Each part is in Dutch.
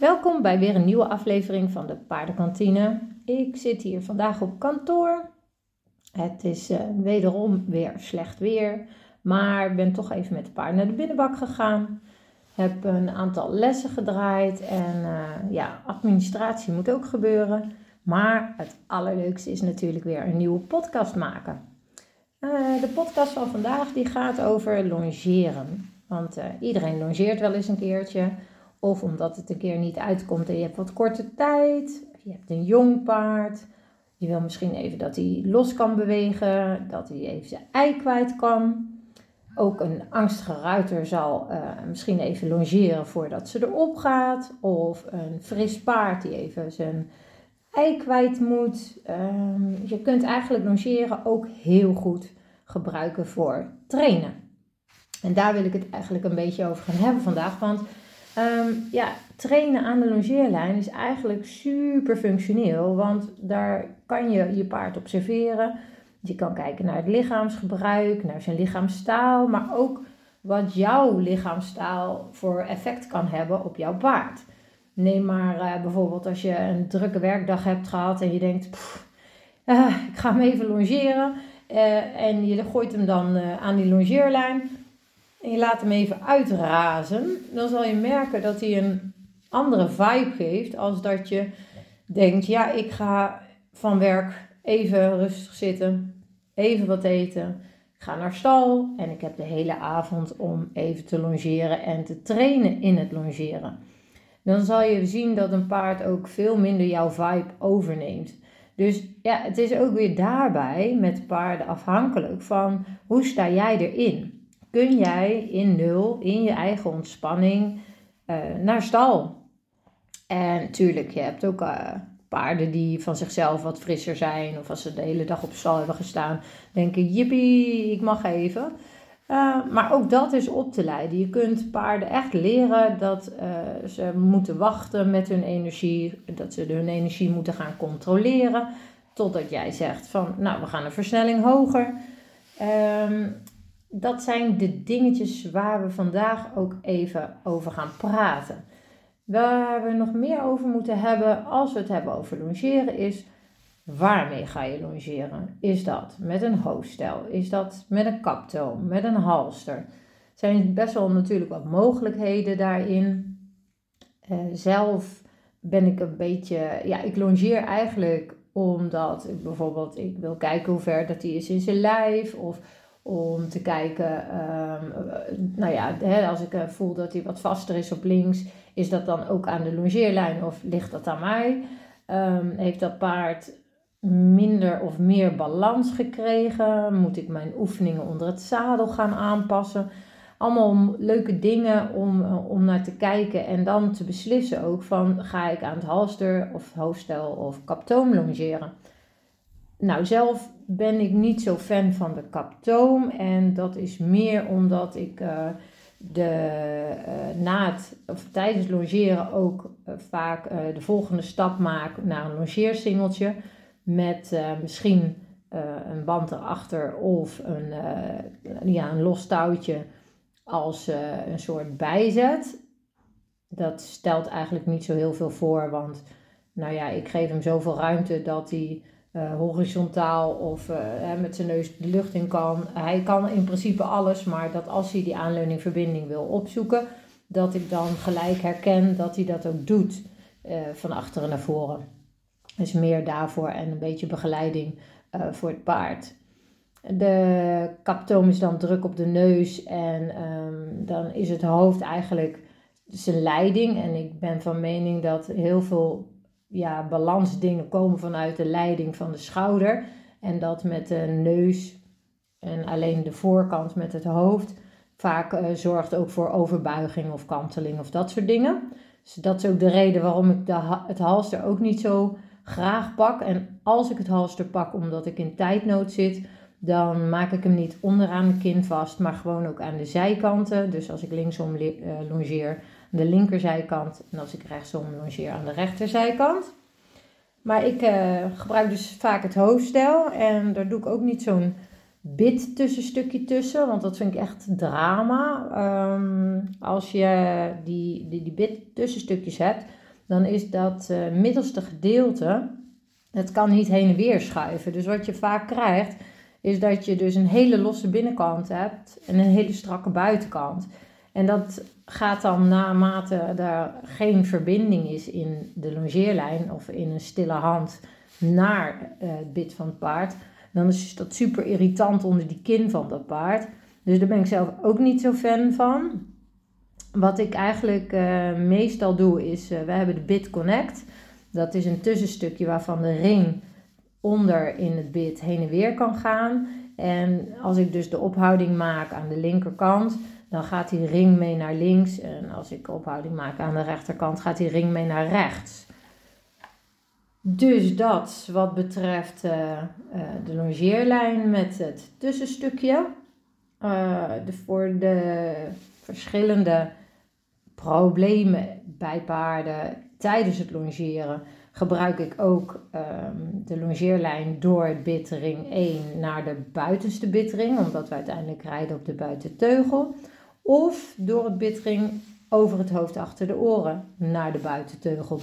Welkom bij weer een nieuwe aflevering van de Paardenkantine. Ik zit hier vandaag op kantoor. Het is wederom weer slecht weer, maar ben toch even met de paard naar de binnenbak gegaan. Heb een aantal lessen gedraaid en administratie moet ook gebeuren. Maar het allerleukste is natuurlijk weer een nieuwe podcast maken. De podcast van vandaag die gaat over longeren. Want iedereen longeert wel eens een keertje. Of omdat het een keer niet uitkomt en je hebt wat korte tijd. Je hebt een jong paard. Je wil misschien even dat hij los kan bewegen. Dat hij even zijn ei kwijt kan. Ook een angstige ruiter zal misschien even longeren voordat ze erop gaat. Of een fris paard die even zijn ei kwijt moet. Je kunt eigenlijk longeren ook heel goed gebruiken voor trainen. En daar wil ik het eigenlijk een beetje over gaan hebben vandaag. Want trainen aan de longeerlijn is eigenlijk super functioneel. Want daar kan je je paard observeren. Je kan kijken naar het lichaamsgebruik, naar zijn lichaamstaal. Maar ook wat jouw lichaamstaal voor effect kan hebben op jouw paard. Neem maar bijvoorbeeld als je een drukke werkdag hebt gehad en je denkt, ik ga hem even longeren. En je gooit hem dan aan die longeerlijn en je laat hem even uitrazen. Dan zal je merken dat hij een andere vibe geeft als dat je denkt, ik ga van werk even rustig zitten, even wat eten. Ik ga naar stal en ik heb de hele avond om even te longeren en te trainen in het longeren. Dan zal je zien dat een paard ook veel minder jouw vibe overneemt. Dus het is ook weer daarbij met paarden afhankelijk van hoe sta jij erin. Kun jij in nul, in je eigen ontspanning, naar stal? En natuurlijk, je hebt ook paarden die van zichzelf wat frisser zijn. Of als ze de hele dag op stal hebben gestaan, denken, jippie, ik mag even. Maar ook dat is op te leiden. Je kunt paarden echt leren dat ze moeten wachten met hun energie. Dat ze hun energie moeten gaan controleren. Totdat jij zegt van, we gaan een versnelling hoger. Dat zijn de dingetjes waar we vandaag ook even over gaan praten. Waar we nog meer over moeten hebben als we het hebben over longeren is, waarmee ga je longeren? Is dat met een hoofdstel? Is dat met een kaptoom? Met een halster? Er zijn best wel natuurlijk wat mogelijkheden daarin. Zelf ben ik een beetje, ik longeer eigenlijk omdat ik wil kijken hoe ver dat hij is in zijn lijf. Of om te kijken, als ik voel dat hij wat vaster is op links, is dat dan ook aan de longeerlijn of ligt dat aan mij? Heeft dat paard minder of meer balans gekregen? Moet ik mijn oefeningen onder het zadel gaan aanpassen? Allemaal leuke dingen om naar te kijken en dan te beslissen ook van, ga ik aan het halster of hoofdstel of kaptoom longeren? Nou, zelf ben ik niet zo fan van de kaptoom en dat is meer omdat ik tijdens longeren ook vaak de volgende stap maak naar een longeersingeltje met misschien een band erachter of een los touwtje als een soort bijzet. Dat stelt eigenlijk niet zo heel veel voor, want ik geef hem zoveel ruimte dat hij horizontaal of met zijn neus de lucht in kan. Hij kan in principe alles, maar dat als hij die aanleuningverbinding wil opzoeken, dat ik dan gelijk herken dat hij dat ook doet van achteren naar voren. Dus meer daarvoor en een beetje begeleiding voor het paard. De kaptoom is dan druk op de neus en dan is het hoofd eigenlijk zijn leiding. En ik ben van mening dat heel veel balansdingen komen vanuit de leiding van de schouder. En dat met de neus en alleen de voorkant met het hoofd vaak zorgt ook voor overbuiging of kanteling of dat soort dingen. Dus dat is ook de reden waarom ik het halster ook niet zo graag pak. En als ik het halster pak omdat ik in tijdnood zit, dan maak ik hem niet onderaan de kin vast, maar gewoon ook aan de zijkanten. Dus als ik linksom longeer aan de linkerzijkant en als ik rechtsom longeer aan de rechterzijkant. Maar ik gebruik dus vaak het hoofdstel en daar doe ik ook niet zo'n bit tussenstukje tussen, want dat vind ik echt drama. Als je die bit tussenstukjes hebt, dan is dat middelste gedeelte, het kan niet heen en weer schuiven. Dus wat je vaak krijgt, is dat je dus een hele losse binnenkant hebt en een hele strakke buitenkant. En dat gaat dan naarmate er geen verbinding is in de longeerlijn of in een stille hand naar het bit van het paard, dan is dat super irritant onder die kin van dat paard. Dus daar ben ik zelf ook niet zo fan van. Wat ik eigenlijk meestal doe is, we hebben de Bit Connect. Dat is een tussenstukje waarvan de ring onder in het bit heen en weer kan gaan. En als ik dus de ophouding maak aan de linkerkant, dan gaat die ring mee naar links. En als ik de ophouding maak aan de rechterkant, gaat die ring mee naar rechts. Dus dat wat betreft de longeerlijn met het tussenstukje. Voor de verschillende problemen bij paarden tijdens het longeren gebruik ik ook de longeerlijn door het bit ring 1 naar de buitenste bitring, omdat we uiteindelijk rijden op de buitenteugel. Of door het bitring over het hoofd achter de oren naar de buitenteugel,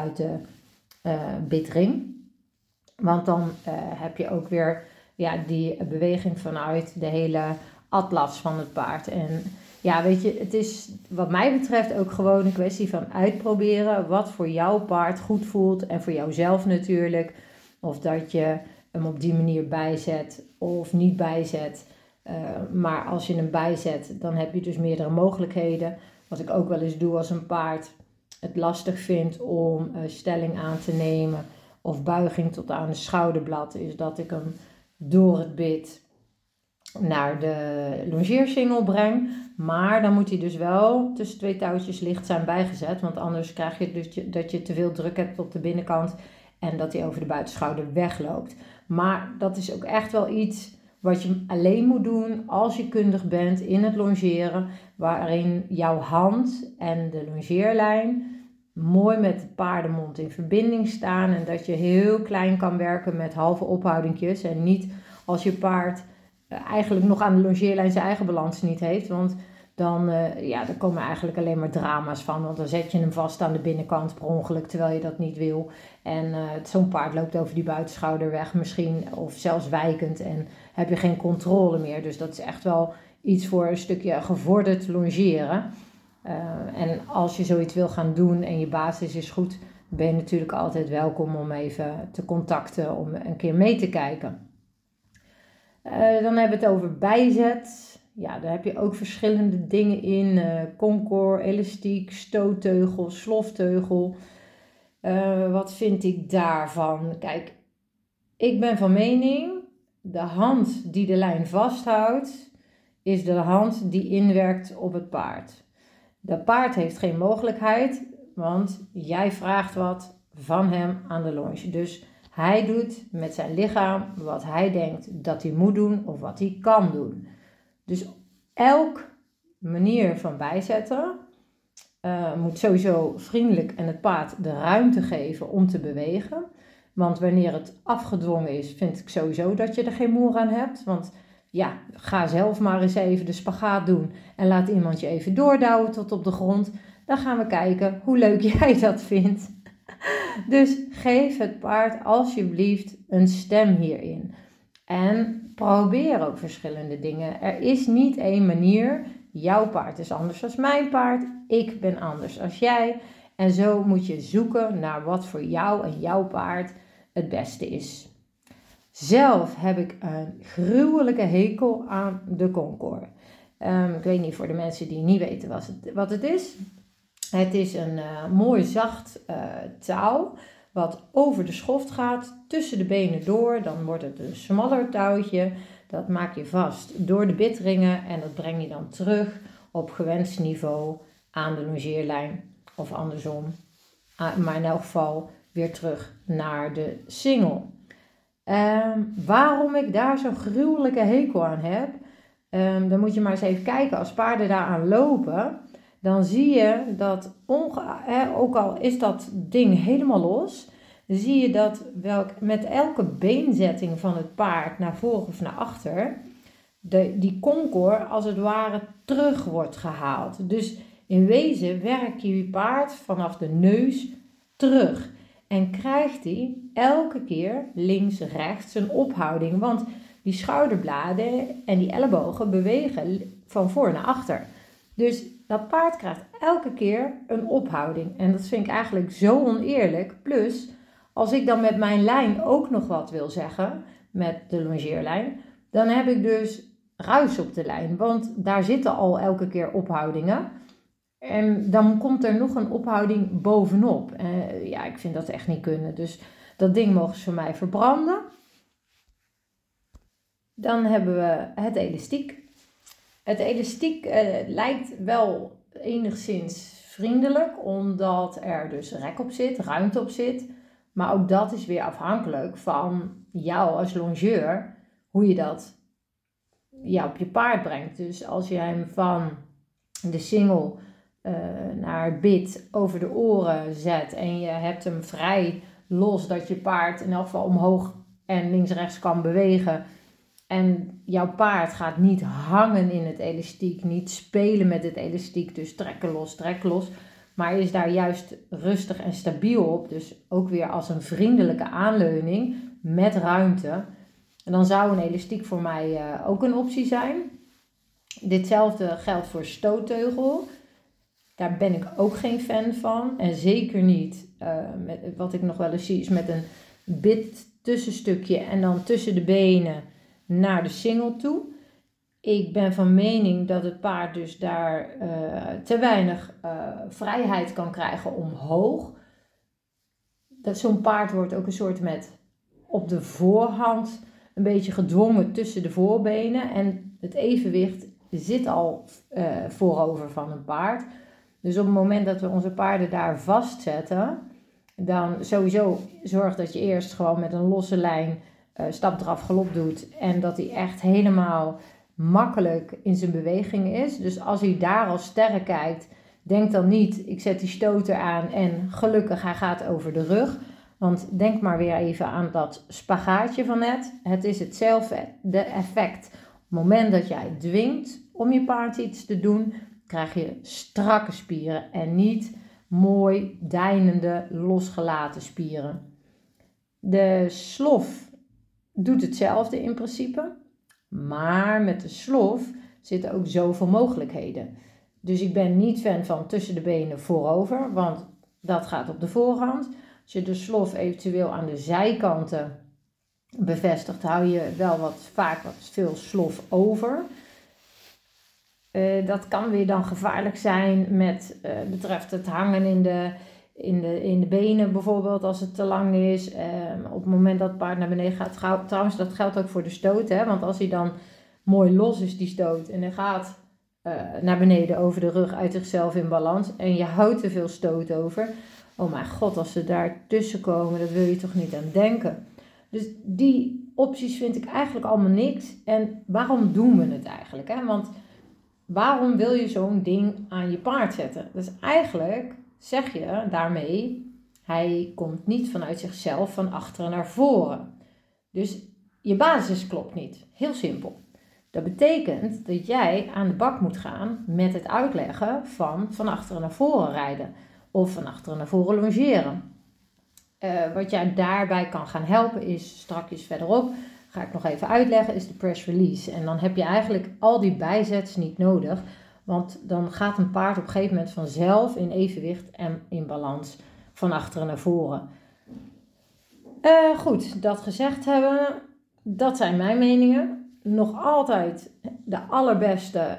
bitring. Want dan heb je ook weer die beweging vanuit de hele atlas van het paard. En ja, weet je, het is wat mij betreft ook gewoon een kwestie van uitproberen wat voor jouw paard goed voelt en voor jouzelf natuurlijk. Of dat je hem op die manier bijzet of niet bijzet. Maar als je hem bijzet, dan heb je dus meerdere mogelijkheden. Wat ik ook wel eens doe als een paard het lastig vindt om stelling aan te nemen of buiging tot aan de schouderblad, is dat ik hem door het bit naar de longeersingel breng. Maar dan moet hij dus wel tussen twee touwtjes licht zijn bijgezet. Want anders krijg je dus dat je te veel druk hebt op de binnenkant en dat hij over de buitenschouder wegloopt. Maar dat is ook echt wel iets wat je alleen moet doen als je kundig bent in het longeren. Waarin jouw hand en de longeerlijn mooi met de paardenmond in verbinding staan. En dat je heel klein kan werken met halve ophoudingjes. En niet als je paard eigenlijk nog aan de longeerlijn zijn eigen balans niet heeft. Want dan komen eigenlijk alleen maar drama's van. Want dan zet je hem vast aan de binnenkant per ongeluk, terwijl je dat niet wil. En zo'n paard loopt over die buitenschouder weg misschien. Of zelfs wijkend en heb je geen controle meer. Dus dat is echt wel iets voor een stukje gevorderd longeren. En als je zoiets wil gaan doen en je basis is goed, ben je natuurlijk altijd welkom om even te contacten om een keer mee te kijken. Dan hebben we het over bijzet. Ja, daar heb je ook verschillende dingen in. Concord, elastiek, stootteugel, slofteugel. Wat vind ik daarvan? Kijk, ik ben van mening, de hand die de lijn vasthoudt, is de hand die inwerkt op het paard. De paard heeft geen mogelijkheid, want jij vraagt wat van hem aan de longe. Dus hij doet met zijn lichaam wat hij denkt dat hij moet doen of wat hij kan doen. Dus elk manier van bijzetten moet sowieso vriendelijk en het paard de ruimte geven om te bewegen. Want wanneer het afgedwongen is, vind ik sowieso dat je er geen moer aan hebt. Want ja, ga zelf maar eens even de spagaat doen en laat iemand je even doordouwen tot op de grond. Dan gaan we kijken hoe leuk jij dat vindt. Dus geef het paard alsjeblieft een stem hierin. En probeer ook verschillende dingen. Er is niet één manier. Jouw paard is anders dan mijn paard. Ik ben anders dan jij. En zo moet je zoeken naar wat voor jou en jouw paard het beste is. Zelf heb ik een gruwelijke hekel aan de Concord. Ik weet niet, voor de mensen die niet weten wat het is. Het is een mooi zacht touw wat over de schoft gaat, tussen de benen door. Dan wordt het een smaller touwtje. Dat maak je vast door de bitringen en dat breng je dan terug op gewenst niveau aan de longeerlijn of andersom. Maar in elk geval weer terug naar de singel. Waarom ik daar zo'n gruwelijke hekel aan heb, dan moet je maar eens even kijken. Als paarden daaraan lopen, dan zie je dat, ook al is dat ding helemaal los, zie je dat met elke beenzetting van het paard naar voren of naar achter, die Concord als het ware terug wordt gehaald. Dus in wezen werk je paard vanaf de neus terug. En krijgt hij elke keer links-rechts een ophouding. Want die schouderbladen en die ellebogen bewegen van voor naar achter. Dus dat paard krijgt elke keer een ophouding. En dat vind ik eigenlijk zo oneerlijk. Plus, als ik dan met mijn lijn ook nog wat wil zeggen, met de longeerlijn, dan heb ik dus ruis op de lijn. Want daar zitten al elke keer ophoudingen. En dan komt er nog een ophouding bovenop. Ja, ik vind dat echt niet kunnen. Dus dat ding mogen ze voor mij verbranden. Dan hebben we het elastiek. Het elastiek lijkt wel enigszins vriendelijk, omdat er dus rek op zit, ruimte op zit. Maar ook dat is weer afhankelijk van jou als longeur, hoe je dat op je paard brengt. Dus als je hem van de single naar het bit over de oren zet en je hebt hem vrij los, dat je paard in elk geval omhoog en links-rechts kan bewegen. En jouw paard gaat niet hangen in het elastiek, niet spelen met het elastiek, dus trek los. Maar is daar juist rustig en stabiel op, dus ook weer als een vriendelijke aanleuning met ruimte. En dan zou een elastiek voor mij ook een optie zijn. Ditzelfde geldt voor stootteugel. Daar ben ik ook geen fan van. En zeker niet, wat ik nog wel eens zie, is met een bit tussenstukje en dan tussen de benen naar de single toe. Ik ben van mening dat het paard dus daar te weinig vrijheid kan krijgen omhoog. Dat zo'n paard wordt ook een soort met op de voorhand een beetje gedwongen tussen de voorbenen. En het evenwicht zit al voorover van een paard. Dus op het moment dat we onze paarden daar vastzetten, dan sowieso zorg dat je eerst gewoon met een losse lijn stap eraf galop doet. En dat hij echt helemaal makkelijk in zijn beweging is. Dus als hij daar al sterren kijkt, denk dan niet, ik zet die stoter aan en gelukkig hij gaat over de rug. Want denk maar weer even aan dat spagaatje van net. Het is hetzelfde effect. Op het moment dat jij dwingt om je paard iets te doen, krijg je strakke spieren en niet mooi deinende losgelaten spieren. De slof doet hetzelfde in principe, maar met de slof zitten ook zoveel mogelijkheden. Dus ik ben niet fan van tussen de benen voorover, want dat gaat op de voorhand. Als je de slof eventueel aan de zijkanten bevestigt, hou je wel vaak wat veel slof over. Dat kan weer dan gevaarlijk zijn met betreft het hangen in de benen bijvoorbeeld als het te lang is. Op het moment dat het paard naar beneden gaat. Trouwens, dat geldt ook voor de stoot. Hè? Want als hij dan mooi los is, die stoot, en hij gaat naar beneden over de rug uit zichzelf in balans. En je houdt te veel stoot over. Oh mijn god, als ze daar tussen komen, dat wil je toch niet aan denken. Dus die opties vind ik eigenlijk allemaal niks. En waarom doen we het eigenlijk? Hè? Want waarom wil je zo'n ding aan je paard zetten? Dus eigenlijk zeg je daarmee, hij komt niet vanuit zichzelf van achteren naar voren. Dus je basis klopt niet. Heel simpel. Dat betekent dat jij aan de bak moet gaan met het uitleggen van achteren naar voren rijden. Of van achteren naar voren longeren. Wat jij daarbij kan gaan helpen is, strakjes verderop, ga ik nog even uitleggen, is de press release. En dan heb je eigenlijk al die bijzets niet nodig. Want dan gaat een paard op een gegeven moment vanzelf in evenwicht en in balans van achteren naar voren. Goed, dat gezegd hebben, dat zijn mijn meningen. Nog altijd de allerbeste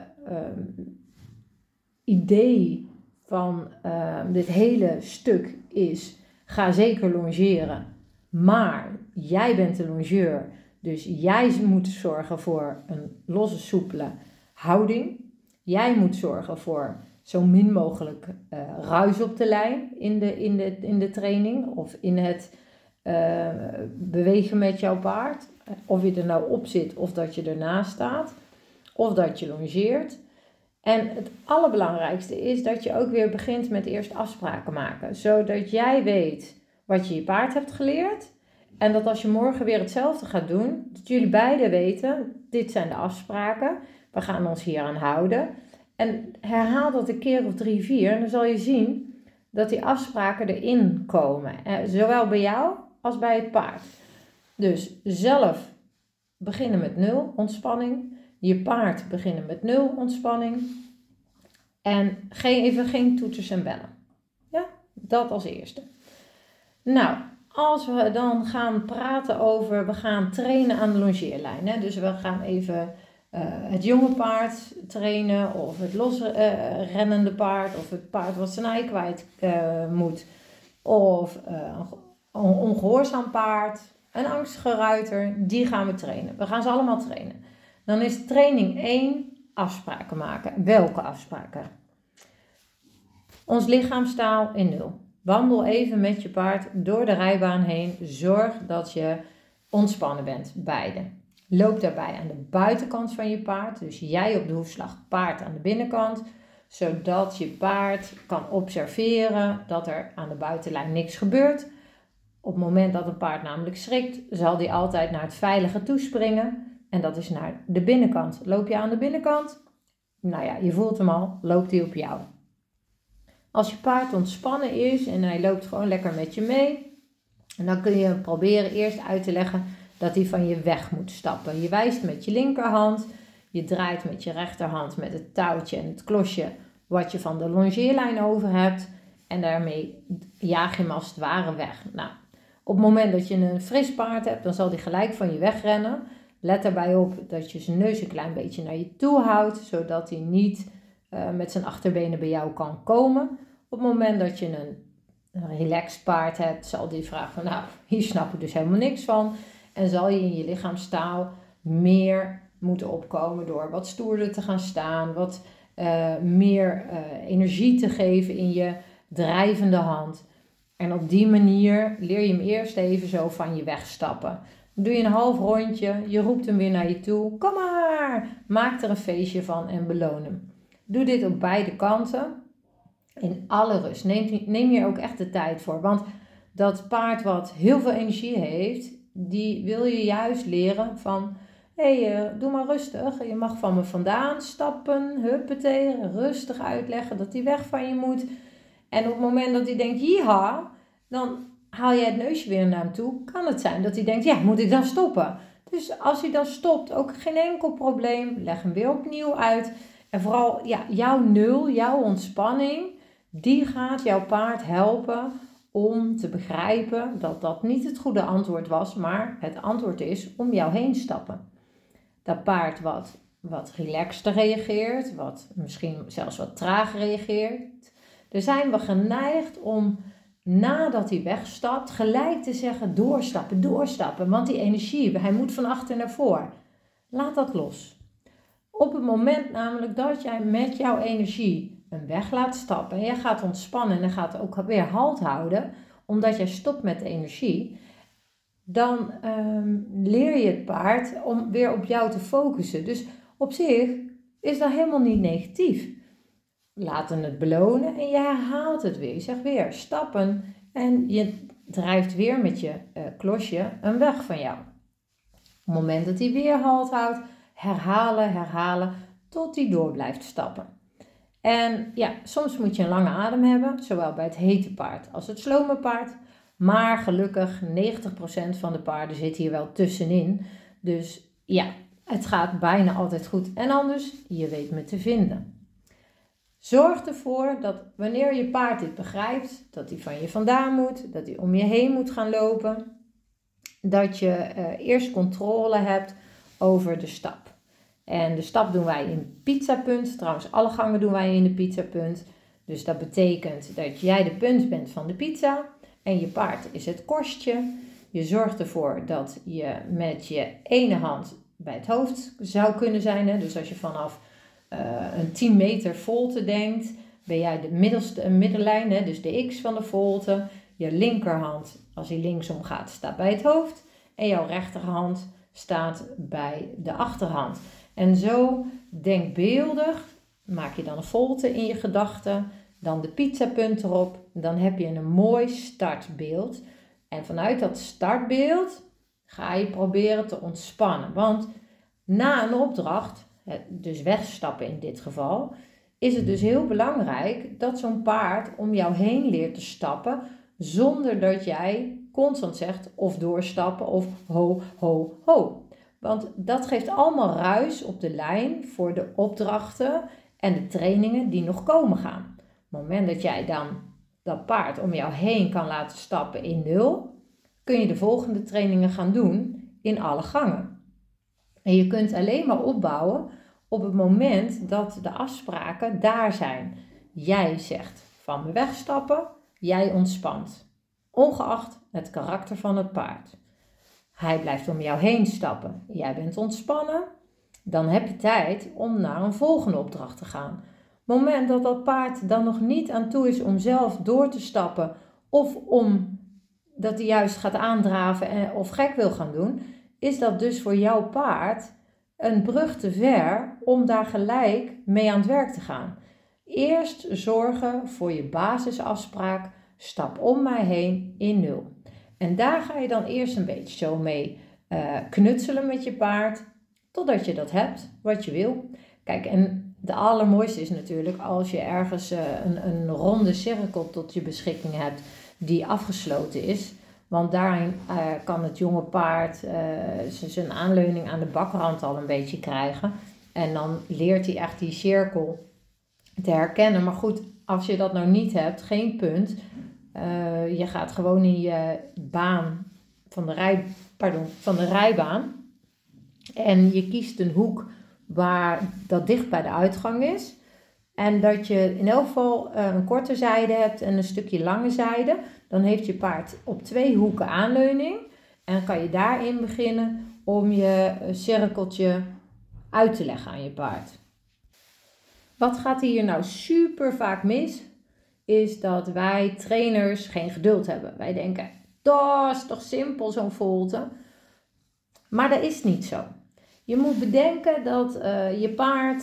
idee van dit hele stuk is, ga zeker longeren. Maar jij bent de longeur, dus jij moet zorgen voor een losse, soepele houding. Jij moet zorgen voor zo min mogelijk ruis op de lijn in de training of in het bewegen met jouw paard. Of je er nou op zit of dat je ernaast staat of dat je longeert. En het allerbelangrijkste is dat je ook weer begint met eerst afspraken maken. Zodat jij weet wat je je paard hebt geleerd. En dat als je morgen weer hetzelfde gaat doen, dat jullie beiden weten, dit zijn de afspraken. We gaan ons hier aan houden. En herhaal dat een keer of 3, 4 en dan zal je zien dat die afspraken erin komen. Zowel bij jou als bij het paard. Dus zelf beginnen met 0 ontspanning. Je paard beginnen met 0 ontspanning. En geen toeters en bellen. Ja, dat als eerste. Nou, als we dan gaan praten over, we gaan trainen aan de longeerlijn. Hè? Dus we gaan even het jonge paard trainen, of het losrennende paard, of het paard wat zijn ei kwijt moet. Of een ongehoorzaam paard, een angstige ruiter, die gaan we trainen. We gaan ze allemaal trainen. Dan is training 1 afspraken maken. Welke afspraken? Ons lichaamstaal in 0. Wandel even met je paard door de rijbaan heen. Zorg dat je ontspannen bent, beide. Loop daarbij aan de buitenkant van je paard. Dus jij op de hoefslag, paard aan de binnenkant. Zodat je paard kan observeren dat er aan de buitenlijn niks gebeurt. Op het moment dat een paard namelijk schrikt, zal die altijd naar het veilige toespringen. En dat is naar de binnenkant. Loop je aan de binnenkant? Nou ja, je voelt hem al, loopt hij op jou. Als je paard ontspannen is en hij loopt gewoon lekker met je mee, dan kun je proberen eerst uit te leggen dat hij van je weg moet stappen. Je wijst met je linkerhand, je draait met je rechterhand met het touwtje en het klosje wat je van de longeerlijn over hebt. En daarmee jaag je hem als het ware weg. Nou, op het moment dat je een fris paard hebt, dan zal hij gelijk van je wegrennen. Let erbij op dat je zijn neus een klein beetje naar je toe houdt, zodat hij niet met zijn achterbenen bij jou kan komen. Op het moment dat je een relaxed paard hebt, zal die vragen van, nou, hier snap ik dus helemaal niks van. En zal je in je lichaamstaal meer moeten opkomen door wat stoerder te gaan staan, wat meer energie te geven in je drijvende hand. En op die manier leer je hem eerst even zo van je wegstappen. Dan doe je een half rondje, je roept hem weer naar je toe. Kom maar! Maak er een feestje van en beloon hem. Doe dit op beide kanten. In alle rust. Neem hier ook echt de tijd voor. Want dat paard wat heel veel energie heeft, die wil je juist leren van, doe maar rustig. Je mag van me vandaan stappen, huppatee, rustig uitleggen dat hij weg van je moet. En op het moment dat hij denkt, ja, dan haal jij het neusje weer naar hem toe. Kan het zijn dat hij denkt, ja, moet ik dan stoppen? Dus als hij dan stopt, ook geen enkel probleem. Leg hem weer opnieuw uit. En vooral, ja, jouw 0, jouw ontspanning, die gaat jouw paard helpen om te begrijpen dat dat niet het goede antwoord was, maar het antwoord is om jou heen stappen. Dat paard wat relaxter reageert, wat misschien zelfs wat trager reageert, daar zijn we geneigd om nadat hij wegstapt gelijk te zeggen doorstappen, want die energie, hij moet van achter naar voor. Laat dat los. Op het moment namelijk dat jij met jouw energie een weg laat stappen en jij gaat ontspannen en dan gaat ook weer halt houden, omdat jij stopt met de energie, dan leer je het paard om weer op jou te focussen. Dus op zich is dat helemaal niet negatief. Laten het belonen en je herhaalt het weer. Je zegt weer stappen en je drijft weer met je klosje een weg van jou. Op het moment dat hij weer halt houdt, herhalen tot hij door blijft stappen. En ja, soms moet je een lange adem hebben, zowel bij het hete paard als het slome paard. Maar gelukkig 90% van de paarden zit hier wel tussenin. Dus ja, het gaat bijna altijd goed. En anders, je weet me te vinden. Zorg ervoor dat wanneer je paard dit begrijpt, dat hij van je vandaan moet, dat hij om je heen moet gaan lopen, dat je eerst controle hebt over de stap. En de stap doen wij in pizzapunt. Trouwens, alle gangen doen wij in de pizzapunt. Dus dat betekent dat jij de punt bent van de pizza en je paard is het korstje. Je zorgt ervoor dat je met je ene hand bij het hoofd zou kunnen zijn. Hè? Dus als je vanaf een 10 meter volte denkt, ben jij de middelste middenlijn, hè? Dus de X van de volte. Je linkerhand, als hij linksom gaat, staat bij het hoofd. En jouw rechterhand staat bij de achterhand. En zo denkbeeldig maak je dan een volte in je gedachten, dan de pizzapunt erop, dan heb je een mooi startbeeld. En vanuit dat startbeeld ga je proberen te ontspannen. Want na een opdracht, dus wegstappen in dit geval, is het dus heel belangrijk dat zo'n paard om jou heen leert te stappen, zonder dat jij constant zegt of doorstappen of ho, ho, ho. Want dat geeft allemaal ruis op de lijn voor de opdrachten en de trainingen die nog komen gaan. Op het moment dat jij dan dat paard om jou heen kan laten stappen in 0, kun je de volgende trainingen gaan doen in alle gangen. En je kunt alleen maar opbouwen op het moment dat de afspraken daar zijn. Jij zegt van me wegstappen, jij ontspant. Ongeacht het karakter van het paard. Hij blijft om jou heen stappen. Jij bent ontspannen. Dan heb je tijd om naar een volgende opdracht te gaan. Op het moment dat dat paard dan nog niet aan toe is om zelf door te stappen, of om dat hij juist gaat aandraven of gek wil gaan doen, is dat dus voor jouw paard een brug te ver om daar gelijk mee aan het werk te gaan. Eerst zorgen voor je basisafspraak, stap om mij heen in 0. En daar ga je dan eerst een beetje zo mee knutselen met je paard, totdat je dat hebt wat je wil. Kijk, en de allermooiste is natuurlijk als je ergens een ronde cirkel tot je beschikking hebt die afgesloten is. Want daarin kan het jonge paard zijn aanleuning aan de bakrand al een beetje krijgen. En dan leert hij echt die cirkel te herkennen. Maar goed, als je dat nou niet hebt, geen punt. Je gaat gewoon in je baan van de rijbaan. En je kiest een hoek waar dat dicht bij de uitgang is. En dat je in elk geval een korte zijde hebt en een stukje lange zijde. Dan heeft je paard op 2 hoeken aanleuning. En dan kan je daarin beginnen om je cirkeltje uit te leggen aan je paard. Wat gaat hier nou super vaak mis? Is dat wij trainers geen geduld hebben. Wij denken, dat is toch simpel zo'n volte. Maar dat is niet zo. Je moet bedenken dat je paard,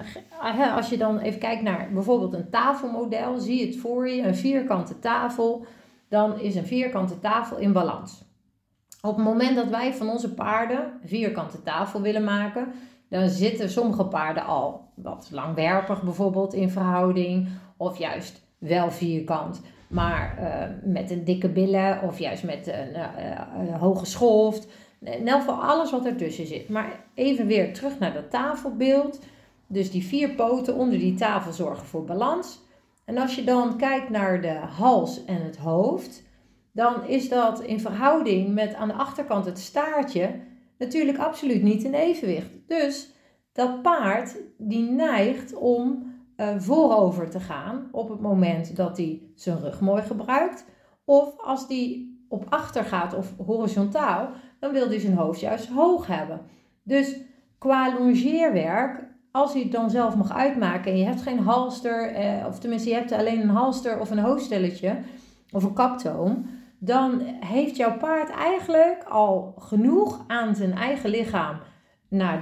als je dan even kijkt naar bijvoorbeeld een tafelmodel, zie je het voor je, een vierkante tafel, dan is een vierkante tafel in balans. Op het moment dat wij van onze paarden een vierkante tafel willen maken, dan zitten sommige paarden al wat langwerpig bijvoorbeeld in verhouding, of juist wel vierkant, maar met een dikke billen, of juist met een hoge schoft. In elk geval alles wat ertussen zit. Maar even weer terug naar dat tafelbeeld. Dus die 4 poten onder die tafel zorgen voor balans. En als je dan kijkt naar de hals en het hoofd, dan is dat in verhouding met aan de achterkant het staartje natuurlijk absoluut niet in evenwicht. Dus dat paard die neigt om voorover te gaan op het moment dat hij zijn rug mooi gebruikt. Of als die op achter gaat of horizontaal, dan wil hij zijn hoofd juist hoog hebben. Dus qua longeerwerk, als hij het dan zelf mag uitmaken en je hebt geen halster, of tenminste je hebt alleen een halster of een hoofdstelletje of een kaptoom, dan heeft jouw paard eigenlijk al genoeg aan zijn eigen lichaam naar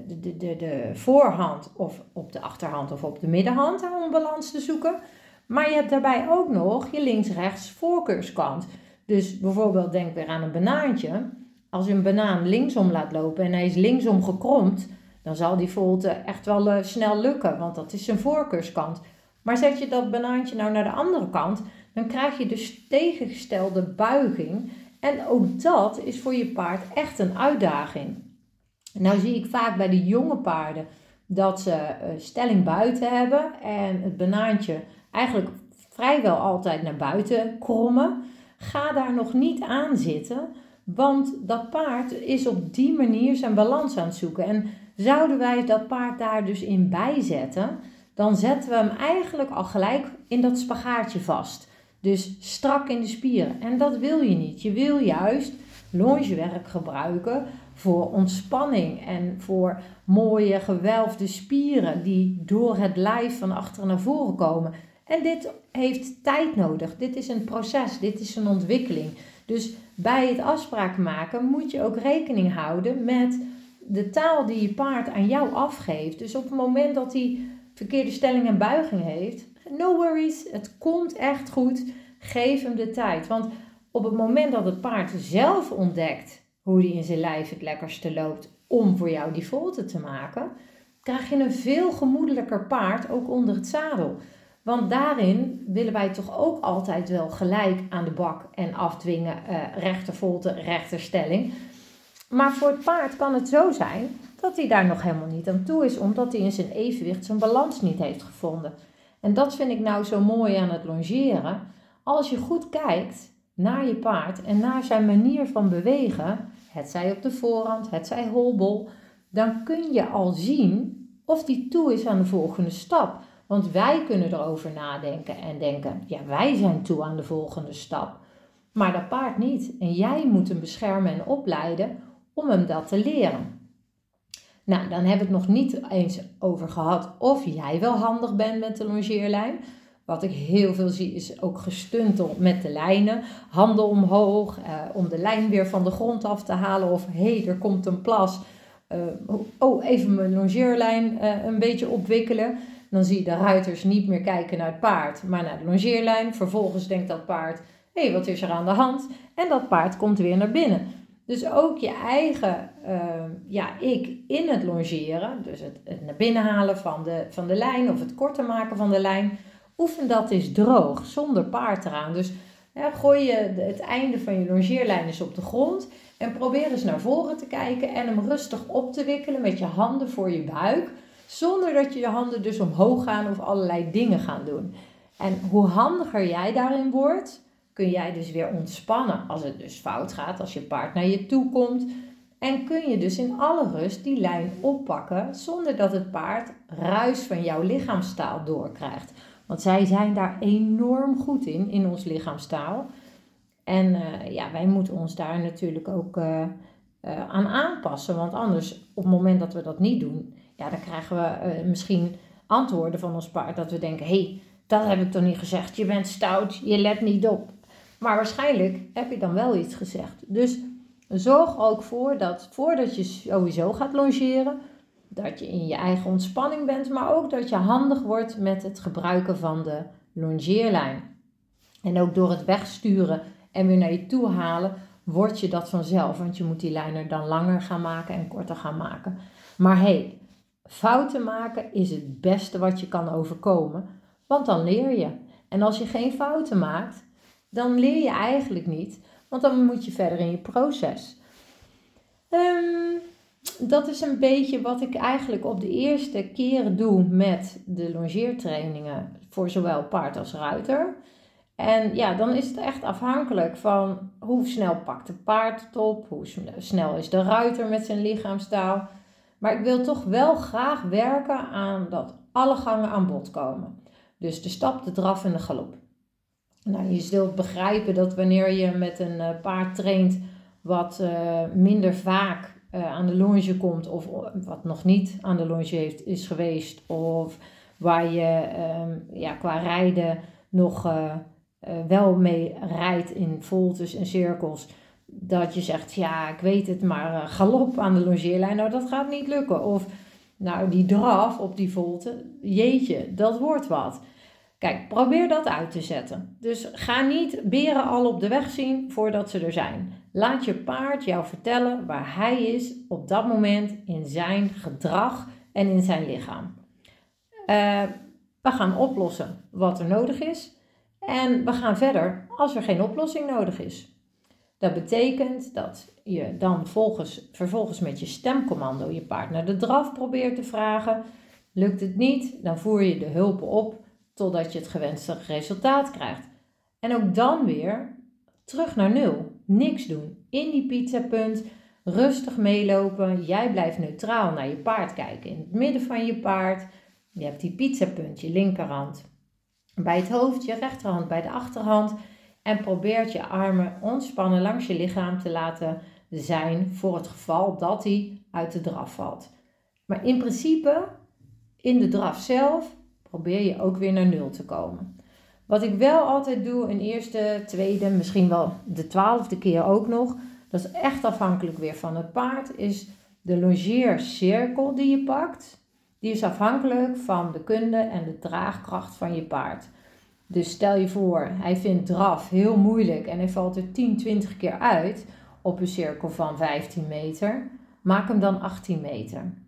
de voorhand of op de achterhand of op de middenhand om balans te zoeken. Maar je hebt daarbij ook nog je links-rechts voorkeurskant. Dus bijvoorbeeld denk weer aan een banaantje. Als je een banaan linksom laat lopen en hij is linksom gekromd, dan zal die volte echt wel snel lukken, want dat is zijn voorkeurskant. Maar zet je dat banaantje nou naar de andere kant, dan krijg je dus tegengestelde buiging. En ook dat is voor je paard echt een uitdaging. Nou zie ik vaak bij de jonge paarden dat ze stelling buiten hebben en het banaantje eigenlijk vrijwel altijd naar buiten krommen. Ga daar nog niet aan zitten, want dat paard is op die manier zijn balans aan het zoeken. En zouden wij dat paard daar dus in bijzetten, dan zetten we hem eigenlijk al gelijk in dat spagaatje vast. Dus strak in de spieren. En dat wil je niet. Je wil juist longewerk gebruiken voor ontspanning en voor mooie gewelfde spieren die door het lijf van achteren naar voren komen. En dit heeft tijd nodig. Dit is een proces. Dit is een ontwikkeling. Dus bij het afspraken maken moet je ook rekening houden met de taal die je paard aan jou afgeeft. Dus op het moment dat hij verkeerde stelling en buiging heeft, no worries, het komt echt goed. Geef hem de tijd. Want op het moment dat het paard zelf ontdekt hoe hij in zijn lijf het lekkerste loopt om voor jou die volte te maken, krijg je een veel gemoedelijker paard ook onder het zadel. Want daarin willen wij toch ook altijd wel gelijk aan de bak en afdwingen, rechtervolte, rechterstelling. Maar voor het paard kan het zo zijn dat hij daar nog helemaal niet aan toe is, omdat hij in zijn evenwicht zijn balans niet heeft gevonden. En dat vind ik nou zo mooi aan het longeren. Als je goed kijkt naar je paard en naar zijn manier van bewegen, hetzij op de voorhand, hetzij holbol, dan kun je al zien of die toe is aan de volgende stap. Want wij kunnen erover nadenken en denken, ja, wij zijn toe aan de volgende stap. Maar dat paard niet. En jij moet hem beschermen en opleiden om hem dat te leren. Nou, dan hebben we het nog niet eens over gehad of jij wel handig bent met de longeerlijn. Wat ik heel veel zie is ook gestuntel met de lijnen. Handen omhoog om de lijn weer van de grond af te halen. Of er komt een plas. Even mijn longeerlijn een beetje opwikkelen. Dan zie je de ruiters niet meer kijken naar het paard, maar naar de longeerlijn. Vervolgens denkt dat paard, wat is er aan de hand? En dat paard komt weer naar binnen. Dus ook je eigen ik in het longeren, dus het naar binnen halen van de lijn of het korter maken van de lijn, oefen dat eens droog, zonder paard eraan. Dus gooi je het einde van je longeerlijn eens op de grond en probeer eens naar voren te kijken en hem rustig op te wikkelen met je handen voor je buik, zonder dat je handen dus omhoog gaan of allerlei dingen gaan doen. En hoe handiger jij daarin wordt, kun jij dus weer ontspannen als het dus fout gaat, als je paard naar je toe komt. En kun je dus in alle rust die lijn oppakken, zonder dat het paard ruis van jouw lichaamstaal doorkrijgt. Want zij zijn daar enorm goed in ons lichaamstaal. En wij moeten ons daar natuurlijk ook aan aanpassen. Want anders, op het moment dat we dat niet doen, dan krijgen we misschien antwoorden van ons paard dat we denken, dat heb ik toch niet gezegd, je bent stout, je let niet op. Maar waarschijnlijk heb je dan wel iets gezegd. Dus zorg ook voor dat voordat je sowieso gaat longeren, dat je in je eigen ontspanning bent, maar ook dat je handig wordt met het gebruiken van de longeerlijn. En ook door het wegsturen en weer naar je toe halen, word je dat vanzelf. Want je moet die lijn er dan langer gaan maken en korter gaan maken. Maar fouten maken is het beste wat je kan overkomen, want dan leer je. En als je geen fouten maakt, dan leer je eigenlijk niet, want dan moet je verder in je proces. Dat is een beetje wat ik eigenlijk op de eerste keren doe met de longeertrainingen voor zowel paard als ruiter. En dan is het echt afhankelijk van hoe snel pakt de paard het op, hoe snel is de ruiter met zijn lichaamstaal. Maar ik wil toch wel graag werken aan dat alle gangen aan bod komen. Dus de stap, de draf en de galop. Nou, je zult begrijpen dat wanneer je met een paard traint wat minder vaak aan de longe komt of wat nog niet aan de longe is geweest of waar je qua rijden nog wel mee rijdt in voltes en cirkels, dat je zegt, ik weet het, maar galop aan de longeerlijn, nou dat gaat niet lukken. Of die draf op die volte, jeetje, dat wordt wat. Kijk, probeer dat uit te zetten. Dus ga niet beren al op de weg zien voordat ze er zijn. Laat je paard jou vertellen waar hij is op dat moment in zijn gedrag en in zijn lichaam. We gaan oplossen wat er nodig is. En we gaan verder als er geen oplossing nodig is. Dat betekent dat je dan vervolgens met je stemcommando je paard naar de draf probeert te vragen. Lukt het niet, dan voer je de hulpen op totdat je het gewenste resultaat krijgt. En ook dan weer terug naar 0. Niks doen. In die pizzapunt, rustig meelopen. Jij blijft neutraal naar je paard kijken. In het midden van je paard, je hebt die pizzapunt, je linkerhand bij het hoofd, je rechterhand bij de achterhand. En probeert je armen ontspannen langs je lichaam te laten zijn voor het geval dat hij uit de draf valt. Maar in principe, in de draf zelf, probeer je ook weer naar 0 te komen. Wat ik wel altijd doe, een eerste, tweede, misschien wel de 12e keer ook nog, dat is echt afhankelijk weer van het paard, is de longeercirkel die je pakt. Die is afhankelijk van de kunde en de draagkracht van je paard. Dus stel je voor, hij vindt draf heel moeilijk en hij valt er 10, 20 keer uit op een cirkel van 15 meter. Maak hem dan 18 meter.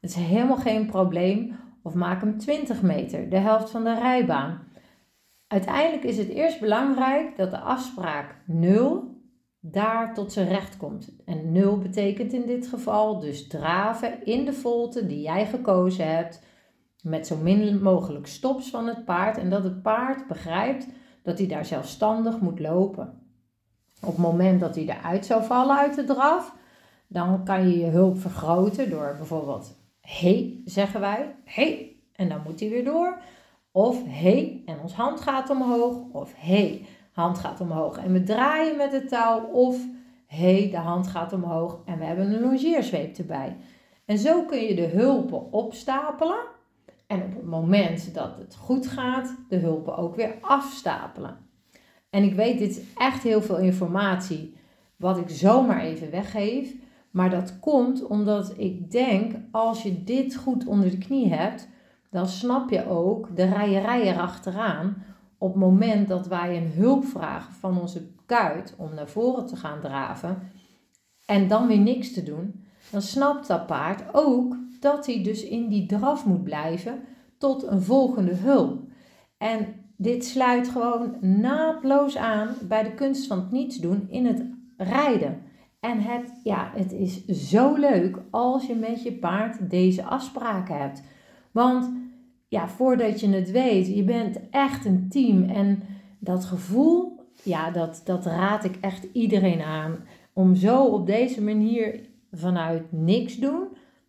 Het is helemaal geen probleem. Of maak hem 20 meter, de helft van de rijbaan. Uiteindelijk is het eerst belangrijk dat de afspraak 0 daar tot zijn recht komt. En 0 betekent in dit geval dus draven in de volte die jij gekozen hebt. Met zo min mogelijk stops van het paard. En dat het paard begrijpt dat hij daar zelfstandig moet lopen. Op het moment dat hij eruit zou vallen uit de draf, dan kan je je hulp vergroten door bijvoorbeeld hey, zeggen wij. Hey, en dan moet hij weer door. Of hey, en ons hand gaat omhoog. Of hey, hand gaat omhoog en we draaien met het touw. Of hey, de hand gaat omhoog en we hebben een longeerzweep erbij. En zo kun je de hulpen opstapelen. En op het moment dat het goed gaat, de hulpen ook weer afstapelen. En ik weet, dit is echt heel veel informatie wat ik zomaar even weggeef. Maar dat komt omdat ik denk, als je dit goed onder de knie hebt, dan snap je ook de rijerij erachteraan. Op het moment dat wij een hulp vragen van onze kuit om naar voren te gaan draven en dan weer niks te doen, dan snapt dat paard ook dat hij dus in die draf moet blijven tot een volgende hulp. En dit sluit gewoon naadloos aan bij de kunst van het niets doen in het rijden. En het is zo leuk als je met je paard deze afspraken hebt. Want ja, voordat je het weet, je bent echt een team. En dat gevoel, ja, dat raad ik echt iedereen aan. Om zo op deze manier vanuit niks doen,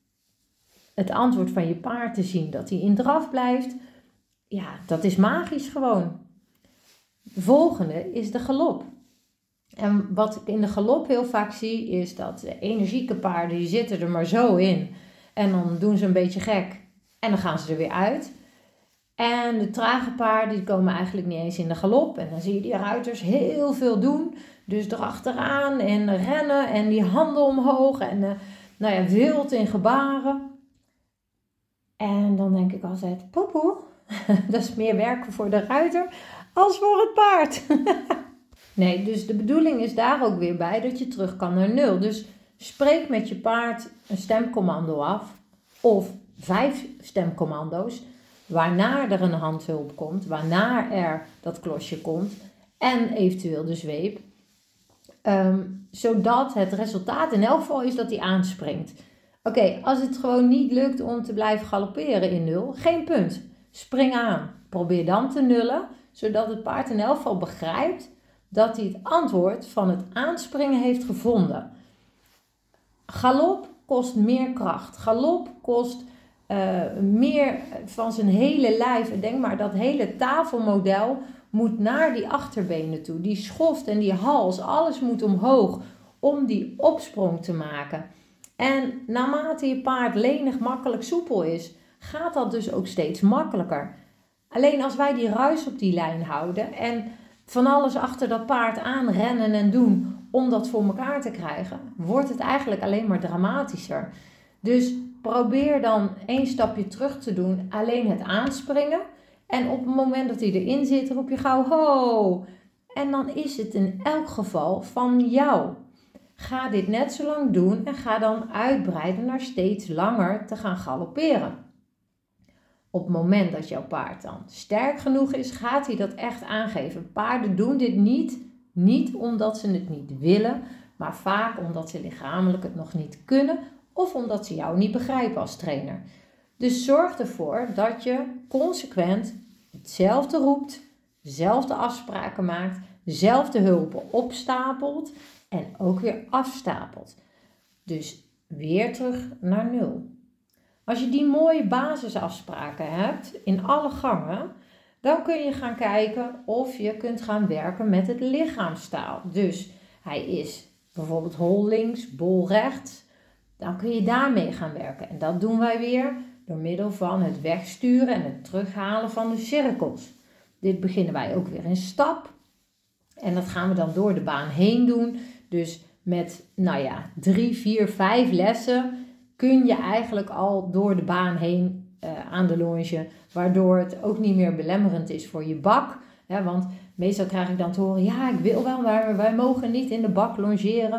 het antwoord van je paard te zien dat hij in draf blijft. Ja, dat is magisch gewoon. De volgende is de galop. En wat ik in de galop heel vaak zie, is dat de energieke paarden, die zitten er maar zo in. En dan doen ze een beetje gek. En dan gaan ze er weer uit. En de trage paarden, die komen eigenlijk niet eens in de galop. En dan zie je die ruiters heel veel doen. Dus erachteraan en rennen en die handen omhoog. En wild in gebaren. En dan denk ik altijd, poepoe, dat is meer werken voor de ruiter als voor het paard. Nee, dus de bedoeling is daar ook weer bij dat je terug kan naar 0. Dus spreek met je paard een stemcommando af. Of 5 stemcommando's. Waarna er een handhulp komt. Waarna er dat klosje komt. En eventueel de zweep. Zodat het resultaat in elk geval is dat hij aanspringt. Oké, als het gewoon niet lukt om te blijven galopperen in 0. Geen punt. Spring aan. Probeer dan te nullen. Zodat het paard in elk geval begrijpt dat hij het antwoord van het aanspringen heeft gevonden. Galop kost meer kracht. Galop kost meer van zijn hele lijf. Denk maar, dat hele tafelmodel moet naar die achterbenen toe. Die schoft en die hals, alles moet omhoog om die opsprong te maken. En naarmate je paard lenig, makkelijk, soepel is, gaat dat dus ook steeds makkelijker. Alleen als wij die ruis op die lijn houden en van alles achter dat paard aan rennen en doen om dat voor elkaar te krijgen, wordt het eigenlijk alleen maar dramatischer. Dus probeer dan 1 stapje terug te doen, alleen het aanspringen. En op het moment dat hij erin zit, roep je gauw ho. En dan is het in elk geval van jou. Ga dit net zo lang doen en ga dan uitbreiden naar steeds langer te gaan galopperen. Op het moment dat jouw paard dan sterk genoeg is, gaat hij dat echt aangeven. Paarden doen dit niet omdat ze het niet willen, maar vaak omdat ze lichamelijk het nog niet kunnen of omdat ze jou niet begrijpen als trainer. Dus zorg ervoor dat je consequent hetzelfde roept, dezelfde afspraken maakt, dezelfde hulpen opstapelt en ook weer afstapelt. Dus weer terug naar 0. Als je die mooie basisafspraken hebt in alle gangen, dan kun je gaan kijken of je kunt gaan werken met het lichaamstaal. Dus hij is bijvoorbeeld hol links, bol rechts. Dan kun je daarmee gaan werken. En dat doen wij weer door middel van het wegsturen en het terughalen van de cirkels. Dit beginnen wij ook weer in stap. En dat gaan we dan door de baan heen doen. Dus met 3, 4, 5 lessen kun je eigenlijk al door de baan heen aan de longe. Waardoor het ook niet meer belemmerend is voor je bak. Want meestal krijg ik dan te horen, ja ik wil wel, maar wij mogen niet in de bak longeren.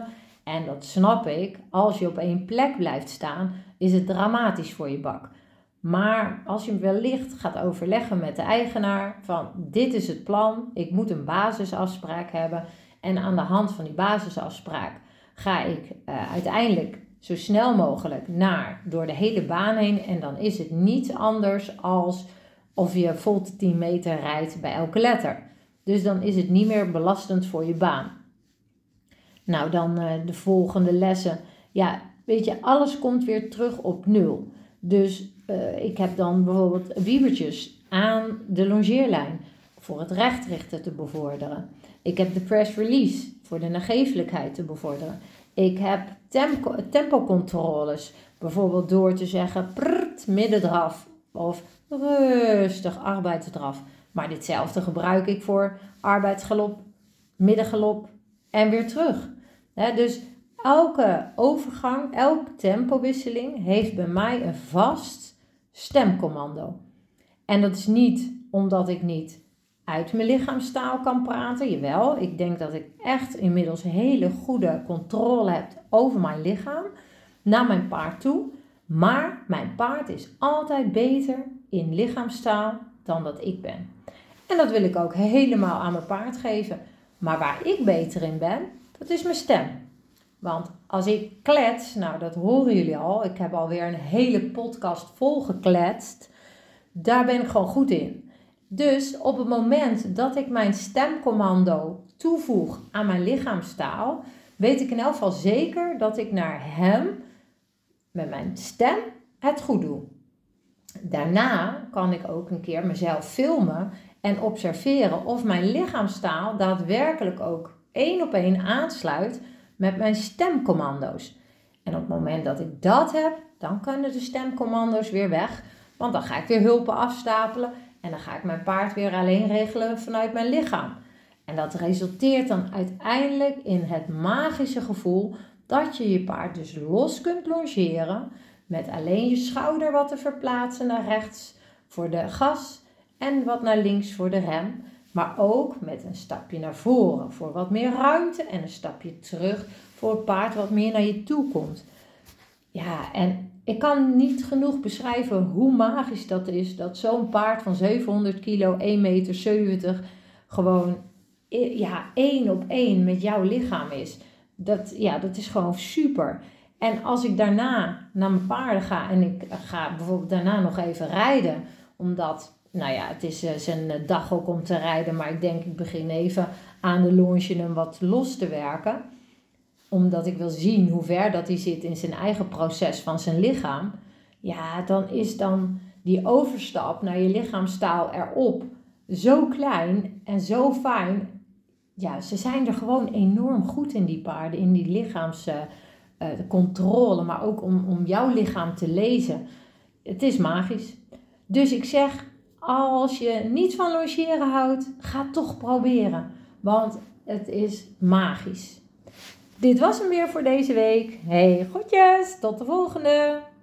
En dat snap ik, als je op één plek blijft staan, is het dramatisch voor je bak. Maar als je wellicht gaat overleggen met de eigenaar van dit is het plan, ik moet een basisafspraak hebben. En aan de hand van die basisafspraak ga ik uiteindelijk zo snel mogelijk door de hele baan heen. En dan is het niets anders als of je vol 10 meter rijdt bij elke letter. Dus dan is het niet meer belastend voor je baan. Nou, dan de volgende lessen. Ja, weet je, alles komt weer terug op 0. Dus ik heb dan bijvoorbeeld wiebertjes aan de longeerlijn voor het rechtrichten te bevorderen. Ik heb de press release voor de nagevelijkheid te bevorderen. Ik heb tempocontroles, bijvoorbeeld door te zeggen prrt, middendraf of rustig arbeidsdraf. Maar ditzelfde gebruik ik voor arbeidsgalop, middengalop en weer terug. Dus elke overgang, elke tempowisseling heeft bij mij een vast stemcommando. En dat is niet omdat ik niet uit mijn lichaamstaal kan praten. Jawel, ik denk dat ik echt inmiddels hele goede controle heb over mijn lichaam naar mijn paard toe. Maar mijn paard is altijd beter in lichaamstaal dan dat ik ben. En dat wil ik ook helemaal aan mijn paard geven. Maar waar ik beter in ben, dat is mijn stem. Want als ik klets, nou dat horen jullie al, ik heb alweer een hele podcast vol gekletst. Daar ben ik gewoon goed in. Dus op het moment dat ik mijn stemcommando toevoeg aan mijn lichaamstaal, weet ik in elk geval zeker dat ik naar hem met mijn stem het goed doe. Daarna kan ik ook een keer mezelf filmen en observeren of mijn lichaamstaal daadwerkelijk ook 1 op 1 aansluit met mijn stemcommando's. En op het moment dat ik dat heb, dan kunnen de stemcommando's weer weg. Want dan ga ik weer hulpen afstapelen en dan ga ik mijn paard weer alleen regelen vanuit mijn lichaam. En dat resulteert dan uiteindelijk in het magische gevoel dat je je paard dus los kunt longeren met alleen je schouder wat te verplaatsen naar rechts voor de gas en wat naar links voor de rem. Maar ook met een stapje naar voren voor wat meer ruimte en een stapje terug voor het paard wat meer naar je toe komt. Ja, en ik kan niet genoeg beschrijven hoe magisch dat is, dat zo'n paard van 700 kilo, 1,70 meter, gewoon 1 op 1 met jouw lichaam is. Dat is gewoon super. En als ik daarna naar mijn paarden ga en ik ga bijvoorbeeld daarna nog even rijden, omdat het is zijn dag ook om te rijden, maar ik denk ik begin even aan de longe hem wat los te werken. Omdat ik wil zien hoe ver dat hij zit in zijn eigen proces van zijn lichaam. Ja, dan is dan die overstap naar je lichaamstaal erop zo klein en zo fijn. Ja, ze zijn er gewoon enorm goed in die paarden, in die lichaamscontrole, maar ook om jouw lichaam te lezen. Het is magisch. Dus ik zeg, als je niet van logeren houdt, ga het toch proberen. Want het is magisch. Dit was hem weer voor deze week. Hey, groetjes, tot de volgende!